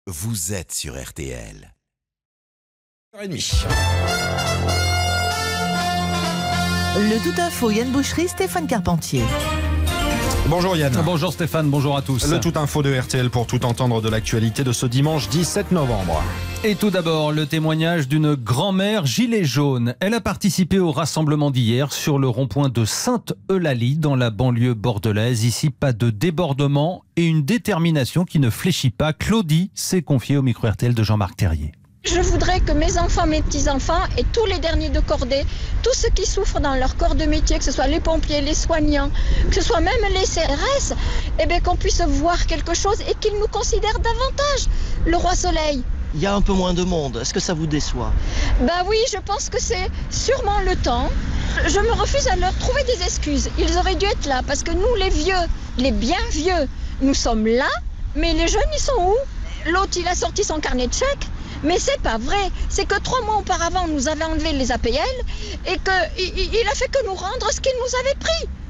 vous êtes sur RTL. 1h30. Le Tout Info, Yann Boucherie, Stéphane Carpentier. Bonjour Yann. Bonjour Stéphane, bonjour à tous. Le Tout Info de RTL pour tout entendre de l'actualité de ce dimanche 17 novembre. Et tout d'abord, le témoignage d'une grand-mère gilet jaune. Elle a participé au rassemblement d'hier sur le rond-point de Sainte-Eulalie dans la banlieue bordelaise. Ici, pas de débordement et une détermination qui ne fléchit pas. Claudie s'est confiée au micro RTL de Jean-Marc Terrier. Je voudrais que mes enfants, mes petits-enfants et tous les derniers de cordée, tous ceux qui souffrent dans leur corps de métier, que ce soit les pompiers, les soignants, que ce soit même les CRS, qu'on puisse voir quelque chose et qu'ils nous considèrent davantage. Le roi soleil. Il y a un peu moins de monde. Est-ce que ça vous déçoit ? Oui, je pense que c'est sûrement le temps. Je me refuse à leur trouver des excuses. Ils auraient dû être là parce que nous, les vieux, les bien vieux, nous sommes là, mais les jeunes, ils sont où ? L'autre, il a sorti son carnet de chèques. Mais c'est pas vrai, c'est que 3 mois auparavant, on nous avait enlevé les APL et qu'il a fait que nous rendre ce qu'il nous avait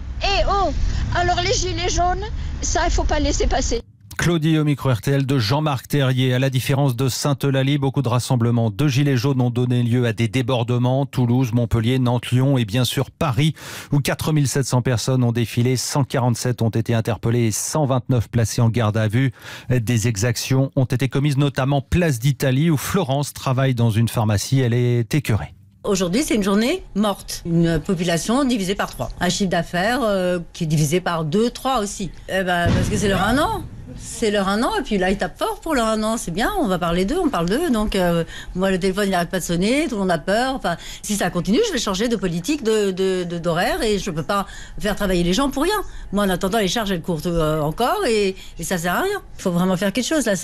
pris. Alors les gilets jaunes, ça, il faut pas laisser passer. Claudie au micro RTL de Jean-Marc Terrier. À la différence de Sainte-Eulalie, beaucoup de rassemblements de gilets jaunes ont donné lieu à des débordements. Toulouse, Montpellier, Nantes, Lyon et bien sûr Paris, où 4700 personnes ont défilé, 147 ont été interpellées et 129 placées en garde à vue. Des exactions ont été commises notamment place d'Italie, où Florence travaille dans une pharmacie. Elle est écœurée. Aujourd'hui, c'est une journée morte. Une population divisée par 3. Un chiffre d'affaires qui est divisé par 2, 3 aussi. Parce que c'est leur 1 an. C'est leur 1 an, et puis là, ils tapent fort pour leur 1 an. C'est bien, on va parler d'eux, on parle d'eux. Donc, moi, le téléphone, il n'arrête pas de sonner, tout le monde a peur. Enfin, si ça continue, je vais changer de politique, d'horaire, et je ne peux pas faire travailler les gens pour rien. Moi, en attendant, les charges, elles courent encore, et ça ne sert à rien. Il faut vraiment faire quelque chose. Là,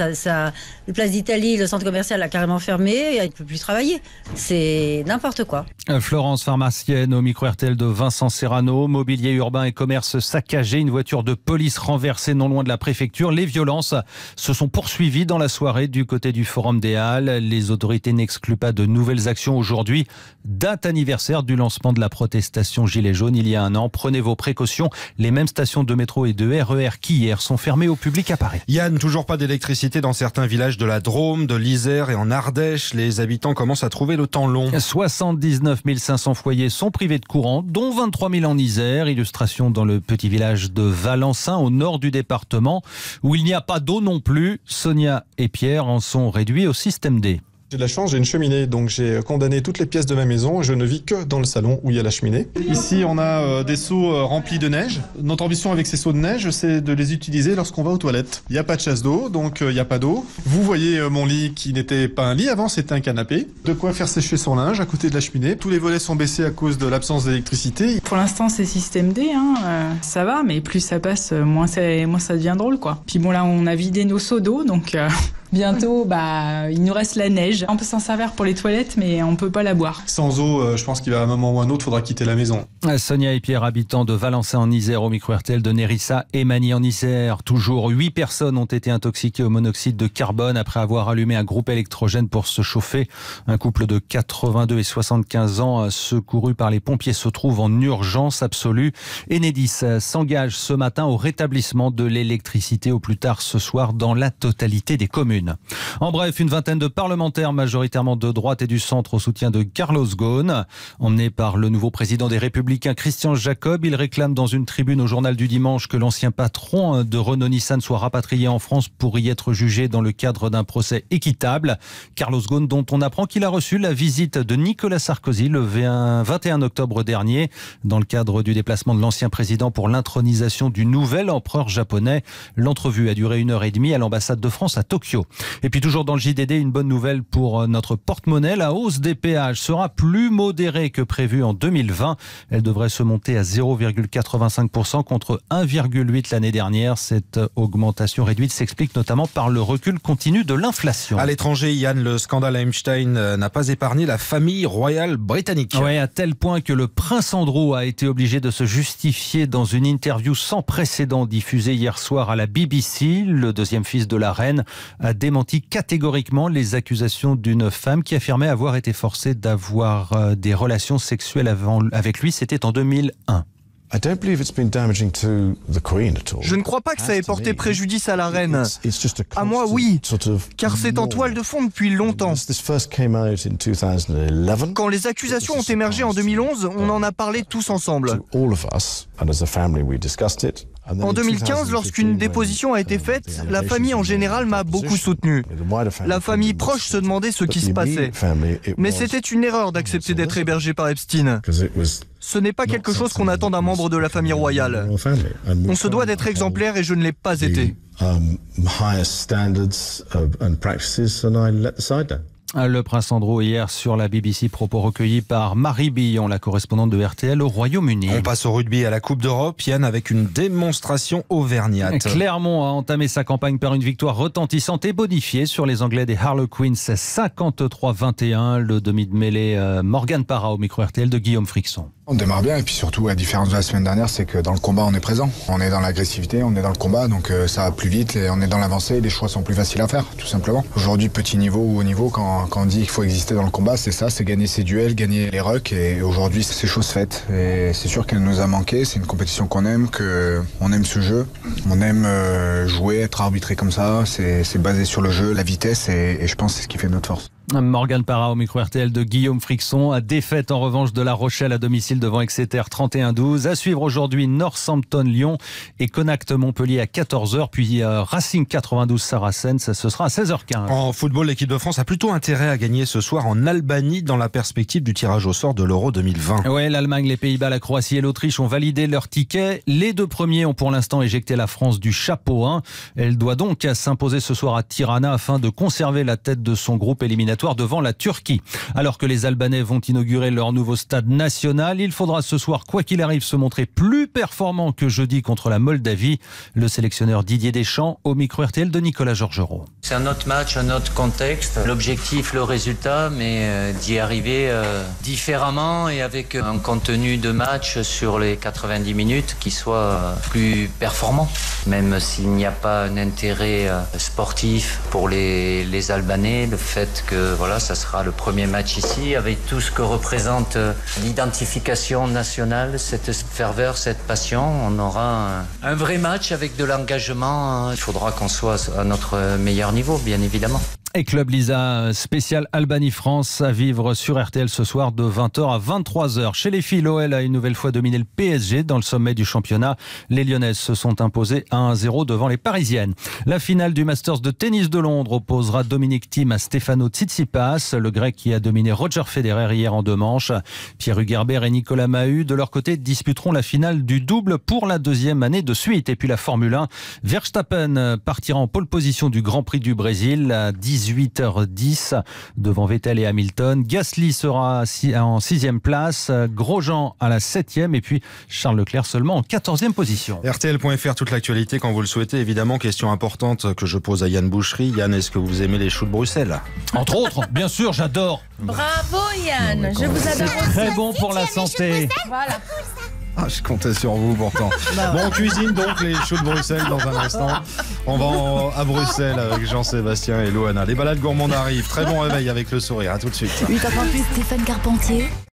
le Place d'Italie, le centre commercial a carrément fermé, il ne peut plus travailler. C'est n'importe quoi. Florence, pharmacienne, au micro RTL de Vincent Serrano. Mobilier urbain et commerce saccagé, une voiture de police renversée non loin de la préfecture. Les violences se sont poursuivies dans la soirée du côté du Forum des Halles. Les autorités n'excluent pas de nouvelles actions aujourd'hui. Date anniversaire du lancement de la protestation Gilets jaunes il y a 1 an. Prenez vos précautions. Les mêmes stations de métro et de RER qui hier sont fermées au public à Paris. Yann, toujours pas d'électricité dans certains villages de la Drôme, de l'Isère et en Ardèche. Les habitants commencent à trouver le temps long. 79 500 foyers sont privés de courant, dont 23 000 en Isère. Illustration dans le petit village de Valençay, au nord du département, où il n'y a pas d'eau non plus. Sonia et Pierre en sont réduits au système D. J'ai de la chance, j'ai une cheminée, donc j'ai condamné toutes les pièces de ma maison et je ne vis que dans le salon où il y a la cheminée. Ici, on a des seaux remplis de neige. Notre ambition avec ces seaux de neige, c'est de les utiliser lorsqu'on va aux toilettes. Il n'y a pas de chasse d'eau, donc il n'y a pas d'eau. Vous voyez mon lit qui n'était pas un lit avant, c'était un canapé. De quoi faire sécher son linge à côté de la cheminée. Tous les volets sont baissés à cause de l'absence d'électricité. Pour l'instant, c'est système D, ça va, mais plus ça passe, moins ça devient drôle, quoi. Puis bon, là, on a vidé nos seaux d'eau, donc... Bientôt, il nous reste la neige. On peut s'en servir pour les toilettes, mais on peut pas la boire. Sans eau, je pense qu'il va à un moment ou un autre, faudra quitter la maison. Sonia et Pierre, habitants de Valençay en Isère, au micro RTL de Nérissa et Magny en Isère. Toujours 8 personnes ont été intoxiquées au monoxyde de carbone après avoir allumé un groupe électrogène pour se chauffer. Un couple de 82 et 75 ans secouru par les pompiers se trouve en urgence absolue. Enedis s'engage ce matin au rétablissement de l'électricité au plus tard ce soir dans la totalité des communes. En bref, une vingtaine de parlementaires majoritairement de droite et du centre au soutien de Carlos Ghosn. Emmené par le nouveau président des Républicains, Christian Jacob, il réclame dans une tribune au journal du dimanche que l'ancien patron de Renault-Nissan soit rapatrié en France pour y être jugé dans le cadre d'un procès équitable. Carlos Ghosn, dont on apprend qu'il a reçu la visite de Nicolas Sarkozy le 21 octobre dernier dans le cadre du déplacement de l'ancien président pour l'intronisation du nouvel empereur japonais. L'entrevue a duré 1h30 à l'ambassade de France à Tokyo. Et puis toujours dans le JDD, une bonne nouvelle pour notre porte-monnaie. La hausse des péages sera plus modérée que prévu en 2020. Elle devrait se monter à 0,85% contre 1,8% l'année dernière. Cette augmentation réduite s'explique notamment par le recul continu de l'inflation. À l'étranger, Yann, le scandale Epstein n'a pas épargné la famille royale britannique. Oui, à tel point que le prince Andrew a été obligé de se justifier dans une interview sans précédent diffusée hier soir à la BBC. Le deuxième fils de la reine a démenti catégoriquement les accusations d'une femme qui affirmait avoir été forcée d'avoir des relations sexuelles avec lui. C'était en 2001. Je ne crois pas que ça ait porté préjudice à la reine. À moi, oui, car c'est en toile de fond depuis longtemps. Quand les accusations ont émergé en 2011, on en a parlé tous ensemble. En 2015, lorsqu'une déposition a été faite, la famille en général m'a beaucoup soutenu. La famille proche se demandait ce qui se passait. Mais c'était une erreur d'accepter d'être hébergé par Epstein. Ce n'est pas quelque chose qu'on attend d'un membre de la famille royale. On se doit d'être exemplaire et je ne l'ai pas été. Le prince Andrew hier sur la BBC, propos recueillis par Marie Billon, la correspondante de RTL au Royaume-Uni. On passe au rugby à la Coupe d'Europe, Yann, avec une démonstration auvergnate. Clermont a entamé sa campagne par une victoire retentissante et bonifiée sur les Anglais des Harlequins, 53-21. Le demi de mêlée Morgan Parra au micro RTL de Guillaume Frixon. On démarre bien et puis surtout, la différence de la semaine dernière, c'est que dans le combat, on est présent. On est dans l'agressivité, on est dans le combat, donc ça va plus vite et on est dans l'avancée et les choix sont plus faciles à faire, tout simplement. Aujourd'hui, petit niveau ou haut niveau, quand on dit qu'il faut exister dans le combat, c'est ça, c'est gagner ses duels, gagner les rucks et aujourd'hui, c'est chose faite. Et c'est sûr qu'elle nous a manqué, c'est une compétition qu'on aime, on aime ce jeu, on aime jouer, être arbitré comme ça, c'est basé sur le jeu, la vitesse et je pense que c'est ce qui fait notre force. Morgan Parra au micro RTL de Guillaume Frixon. Défaite en revanche de La Rochelle à domicile devant Exeter 31-12. À suivre aujourd'hui Northampton-Lyon et Connacht-Montpellier à 14h. Puis Racing 92-Saracens, ce sera à 16h15. En football, l'équipe de France a plutôt intérêt à gagner ce soir en Albanie dans la perspective du tirage au sort de l'Euro 2020. Ouais, l'Allemagne, les Pays-Bas, la Croatie et l'Autriche ont validé leur ticket. Les deux premiers ont pour l'instant éjecté la France du chapeau 1. Elle doit donc s'imposer ce soir à Tirana afin de conserver la tête de son groupe éliminatoire devant la Turquie. Alors que les Albanais vont inaugurer leur nouveau stade national, il faudra ce soir, quoi qu'il arrive, se montrer plus performant que jeudi contre la Moldavie. Le sélectionneur Didier Deschamps au micro RTL de Nicolas Georgerot. C'est un autre match, un autre contexte. L'objectif, le résultat, mais d'y arriver différemment et avec un contenu de match sur les 90 minutes qui soit plus performant. Même s'il n'y a pas un intérêt sportif pour les Albanais, le fait que voilà, ça sera le premier match ici avec tout ce que représente l'identification nationale, cette ferveur, cette passion. On aura un vrai match avec de l'engagement. Il faudra qu'on soit à notre meilleur niveau, bien évidemment. Et Club Lisa spécial Albanie-France à vivre sur RTL ce soir de 20h à 23h. Chez les filles, l'OL a une nouvelle fois dominé le PSG dans le sommet du championnat. Les Lyonnaises se sont imposées 1-0 devant les Parisiennes. La finale du Masters de tennis de Londres opposera Dominic Thiem à Stefano Tsitsipas, le Grec qui a dominé Roger Federer hier en 2 manches. Pierre Hugerbert et Nicolas Mahut, de leur côté, disputeront la finale du double pour la 2e année de suite. Et puis la Formule 1, Verstappen partira en pole position du Grand Prix du Brésil à 18h10 devant Vettel et Hamilton. Gasly sera en 6e place, Grosjean à la 7e et puis Charles Leclerc seulement en 14e position. RTL.fr, toute l'actualité quand vous le souhaitez. Évidemment, question importante que je pose à Yann Boucherie. Yann, est-ce que vous aimez les choux de Bruxelles ? Entre autres, bien sûr, j'adore. Bravo Yann, je vous adore. Très bon pour la santé. Voilà. Ah, je comptais sur vous pourtant. Bon, on cuisine donc les choux de Bruxelles dans un instant. On va à Bruxelles avec Jean-Sébastien et Loana. Les balades gourmandes arrivent. Très bon réveil avec le sourire. À tout de suite. 8h38, Stéphane Carpentier.